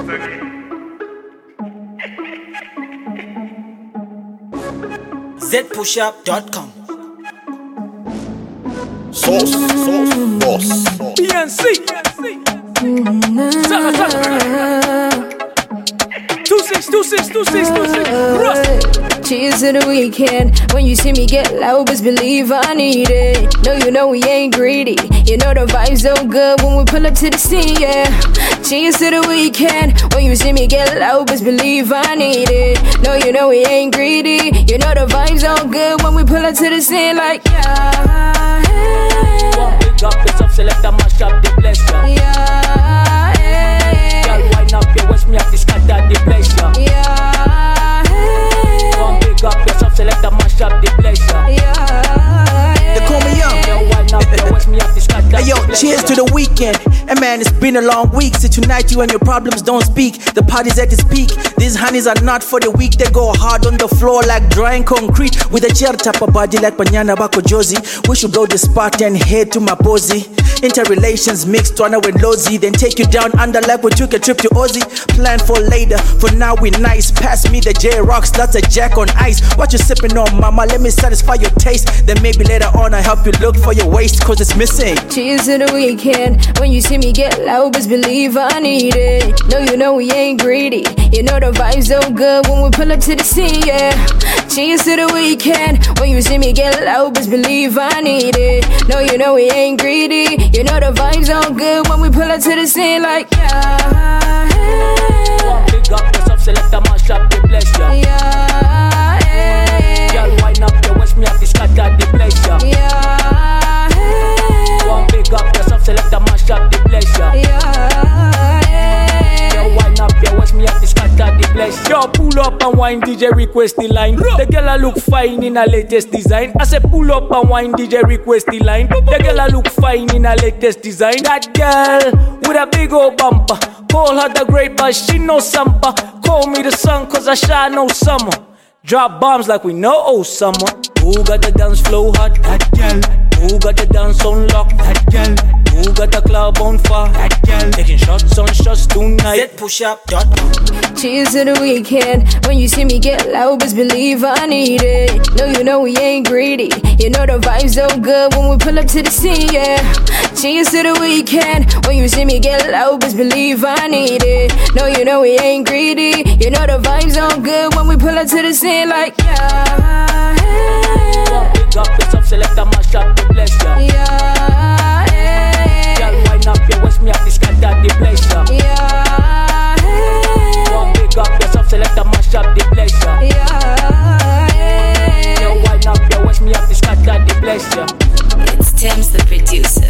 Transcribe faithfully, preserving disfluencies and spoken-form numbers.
Z push up dot com. Sauce, sauce, boss. B N C. Zara, Zara. Two six, two six, two six, two six. Russ. Cheers to the weekend. When you see me get low, best believe I need it. No, you know we ain't greedy. You know the vibe's so good when we pull up to the scene, yeah. Cheers to the weekend. When you see me get low, best believe I need it. No, you know we ain't greedy. You know the vibe's so good when we pull up to the scene, like, yeah. One big up, it's up, select a mash up, the bless ya. Yeah, hey. Girl, wind up your waist, me have to scatter the bless ya. Yeah, hey. One big up, it's up, select a mash up, the bless ya. Yeah, hey. They call me young. Girl, wind up your waist, me have to scatter the Hey yo, bless cheers ya. to the weekend. And man, it's been a long week. So tonight you and your problems don't speak. The party's at its peak. These honeys are not for the weak. They go hard on the floor like drying concrete. With a chair tap a body like Banyana Bako Josie. We should go this spot and head to my posy. Interrelations mixed, Twana with Lozy. Then take you down under like we took a trip to Ozzy. Plan for later, for now we nice. Pass me the J-Rocks, that's a Jack on ice. What you sipping on, mama? Let me satisfy your taste. Then maybe later on I help you look for your waist, cause it's missing. Cheers to the weekend. When you see me get low, best believe I need it. No, you know we ain't greedy. You know the vibe's so good when we pull up to the scene, yeah. Cheers to the weekend. When you see me get low, best believe I need it. No, you know we ain't greedy. You know the vibe's so good when we pull up to the scene, like, yeah. Hey. One big up, it's up, select a mash up, the bless ya. Yeah, hey. Girl, wind up your waist, me have to scatter the bless ya. Yeah, hey. One big up, it's up, select a mash up, the bless ya. Yeah, hey. Girl, wind up your waist, me have to scatter the bless ya. Yo, pull up and wine, D J request the line. The girl a look fine in her latest design. I say pull up and wine, D J request the line. The girl a look fine in her latest design. That girl with a big old bumper. Call her the great, but she no sampa. Call me the sun, cause I shine no summer. Drop bombs like we know oh summer. Who got the dance flow hot? That girl. Who got the dance on lock? That girl. Who got the club on fire? That girl. Taking shots on shots tonight. Z push up dot com. Cheers to the weekend. When you see me get low, best believe I need it. No, you know we ain't greedy. You know the vibe's so good when we pull up to the scene, yeah. Cheers to the weekend. When you see me get low, best believe I need it. No, you know we ain't greedy. You know the vibe's so good when we pull up to the scene, like, yeah. Hey. One big up, it's up, select a mash up, the bless ya. Yeah, hey. Girl, wind up your waist, me have to scatter the bless ya. Yeah, hey. One big up, it's up, select a mash up, the bless ya. Yeah, hey. Girl, wind up your waist, me have to scatter the bless ya. It's Thames the producer.